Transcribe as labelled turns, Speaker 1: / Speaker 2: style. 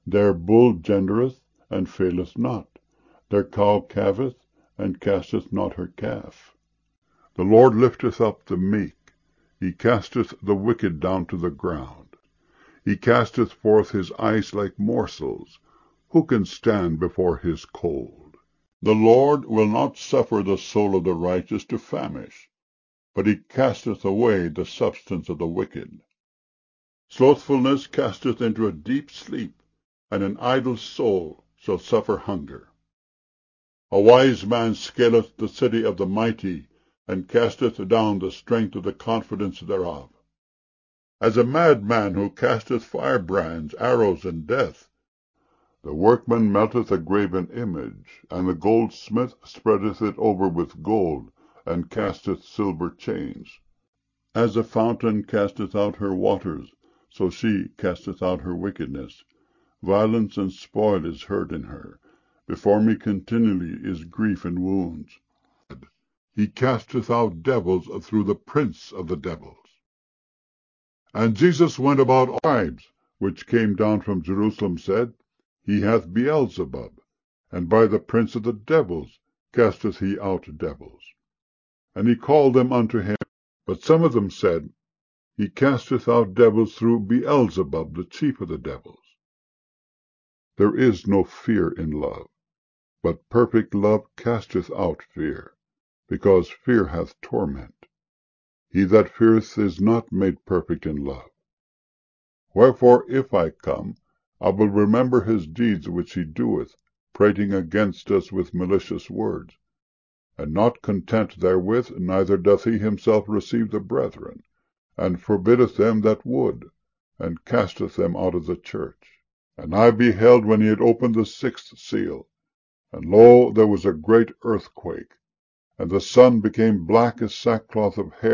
Speaker 1: Their bull gendereth, and faileth not. Their cow calveth, and casteth not her calf. The Lord lifteth up the meek. He casteth the wicked down to the ground. He casteth forth his ice like morsels. Who can stand before his cold? The Lord will not suffer the soul of the righteous to famish, but he casteth away the substance of the wicked. Slothfulness casteth into a deep sleep, and an idle soul shall suffer hunger. A wise man scaleth the city of the mighty, and casteth down the strength of the confidence thereof. As a madman who casteth firebrands, arrows, and death. The workman melteth a graven image, and the goldsmith spreadeth it over with gold, and casteth silver chains. As a fountain casteth out her waters, so she casteth out her wickedness. Violence and spoil is heard in her. Before me continually is grief and wounds. He casteth out devils through the prince of the devils. And Jesus went about all tribes, which came down from Jerusalem, said, He hath Beelzebub, and by the prince of the devils casteth he out devils. And he called them unto him. But some of them said, He casteth out devils through Beelzebub, the chief of the devils. There is no fear in love, but perfect love casteth out fear, because fear hath torment. He that feareth is not made perfect in love. Wherefore, if I come, I will remember his deeds which he doeth, prating against us with malicious words. And not content therewith, neither doth he himself receive the brethren, and forbiddeth them that would, and casteth them out of the church. And I beheld when he had opened the sixth seal, and lo, there was a great earthquake, and the sun became black as sackcloth of hair,